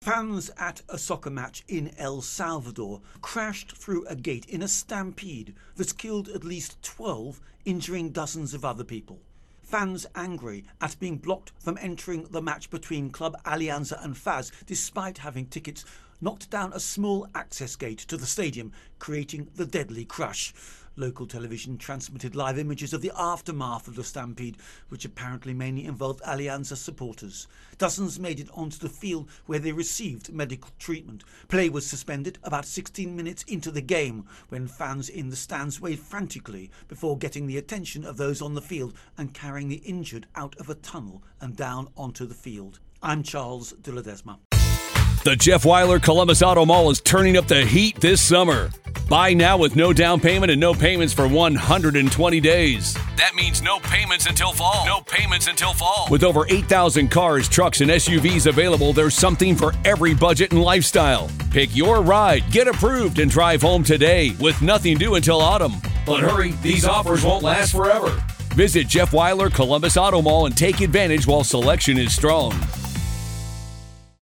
Fans at a soccer match in El Salvador crashed through a gate in a stampede that killed at least 12, injuring dozens of other people. Fans angry at being blocked from entering the match between Club Alianza and FAS despite having tickets knocked down a small access gate to the stadium, creating the deadly crush. Local television transmitted live images of the aftermath of the stampede, which apparently mainly involved Alianza supporters. Dozens made it onto the field where they received medical treatment. Play was suspended about 16 minutes into the game when fans in the stands waved frantically before getting the attention of those on the field and carrying the injured out of a tunnel and down onto the field. I'm Charles de Ledesma. The Jeff Weiler Columbus Auto Mall is turning up the heat this summer. Buy now with no down payment and no payments for 120 days. That means no payments until fall. No payments until fall. With over 8,000 cars, trucks, and SUVs available, there's something for every budget and lifestyle. Pick your ride, get approved, and drive home today with nothing due until autumn. But hurry, these offers won't last forever. Visit Jeff Weiler Columbus Auto Mall and take advantage while selection is strong.